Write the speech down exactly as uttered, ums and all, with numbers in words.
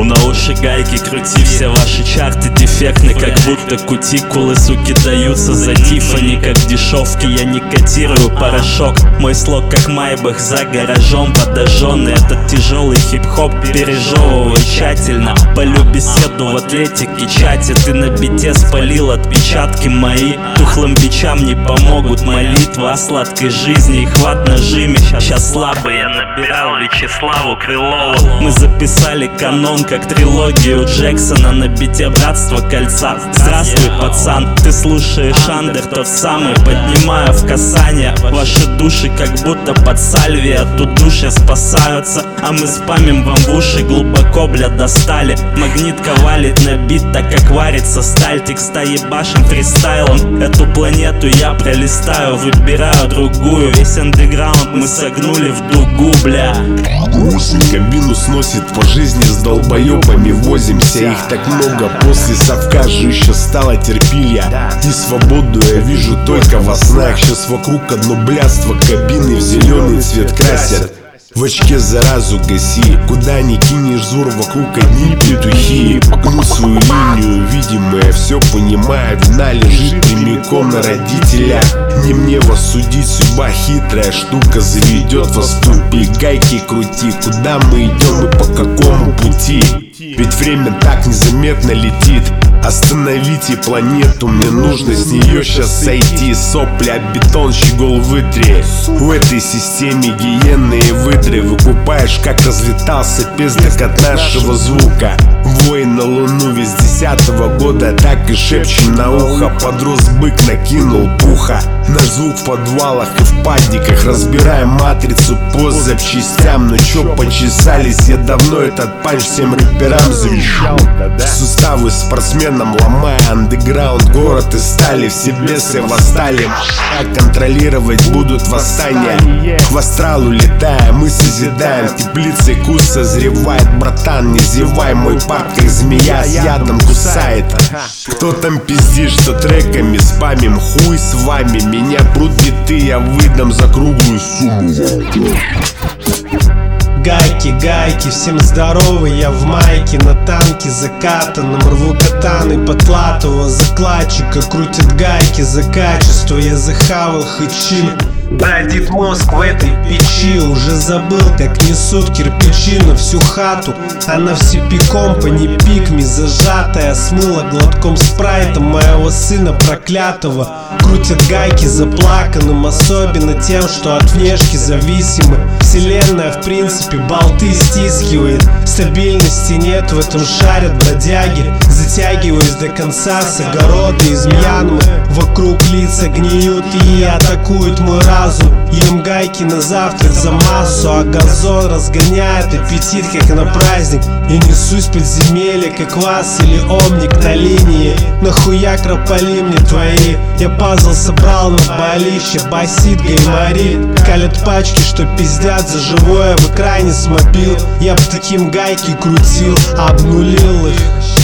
На уши гайки крути, все ваши чарты дефектны, как будто кутикулы, суки, даются за Тиффани. Как дешевки я не котирую порошок, мой слог как майбах за гаражом подожженный. Этот тяжелый хип-хоп пережевывай тщательно. Полю беседу в атлетике чате, ты на бите спалил отпечатки мои. Тухлым бичам не помогут молитвы о сладкой жизни и хват на жиме. Сейчас слабый я набирал Вячеславу Крылову. Мы записали канон как трилогию Джексона на бите Братство Кольца. Здравствуй, пацан, ты слушаешь Андер, тот самый. Поднимаю в касание ваши души, как будто под сальви. От удушья спасаются, а мы спамим вам в уши. Глубоко, бля, достали. Магнитка валит на бит, так как варится сталь. Текста ебашим фристайлом, эту планету я пролистаю, выбираю другую. Весь андеграунд мы согнули в дугу, бля. Кабину сносит по жизни, с долбоебами возимся. Их так много, после совка же еще стало терпилья. И свободу я вижу только во снах. Сейчас вокруг одно блядство, кабины в зеленый цвет красят. В очке заразу гаси, куда ни кинешь взор, вокруг одни петухи. Погну свою линию, видимо, я все понимаю. Вина лежит прямиком на родителях. Не мне вас судить, судьба хитрая штука заведет вас в тупик. Гайки крути, куда мы идем и по какому пути. Ведь время так незаметно летит. Остановите планету, мне нужно с нее сейчас сойти. Сопли об бетон, щегол вытри. В этой системе гиенные выдры. Выкупаешь, как разлетался пездок от нашего звука. Воин на луну весь десятого года, так и шепчем на ухо. Подрос бык, накинул пуха. Наш звук в подвалах и в падниках. Разбираем матрицу по запчастям. Ну чё почесались, я давно этот панч всем рэперам завещал. Суставы спортсменам ломая, андеграунд, город из стали. Все бесы восстали, как контролировать будут восстания. К астралу летая, мы созидаем. В теплице кус созревает, братан, не зевай. Мой парк как змея с ядом кусает. Кто там пиздит, что треками спамим, хуй с вами. Меня прут биты, я выдам за круглую сумму. Гайки, гайки, всем здорово, я в майке. На танке закатанном, рву катаны потлатого закладчика. Крутят гайки за качество, я захавал хычин. Бродит мозг в этой печи, уже забыл, как несут кирпичи на всю хату. Она в сипи компани пикми зажатая, смыла глотком спрайта моего сына проклятого. Крутят гайки заплаканным, особенно тем, что от внешки зависимы. Вселенная в принципе болты стискивает, стабильности нет, в этом шарят бродяги. Затягиваюсь до конца с огорода из Мьянмы. Вокруг лица гниют и атакуют мой разум. Ем гайки на завтрак за массу, а газон разгоняет аппетит, как на праздник. Я несусь в подземелье, как вас или омник на линии. Нахуя крополи мне твои? Я пазл собрал на балище, басит гайморит. Калят пачки, что пиздят за живое в экране с мобил. Я б таким гайки крутил, обнулил их.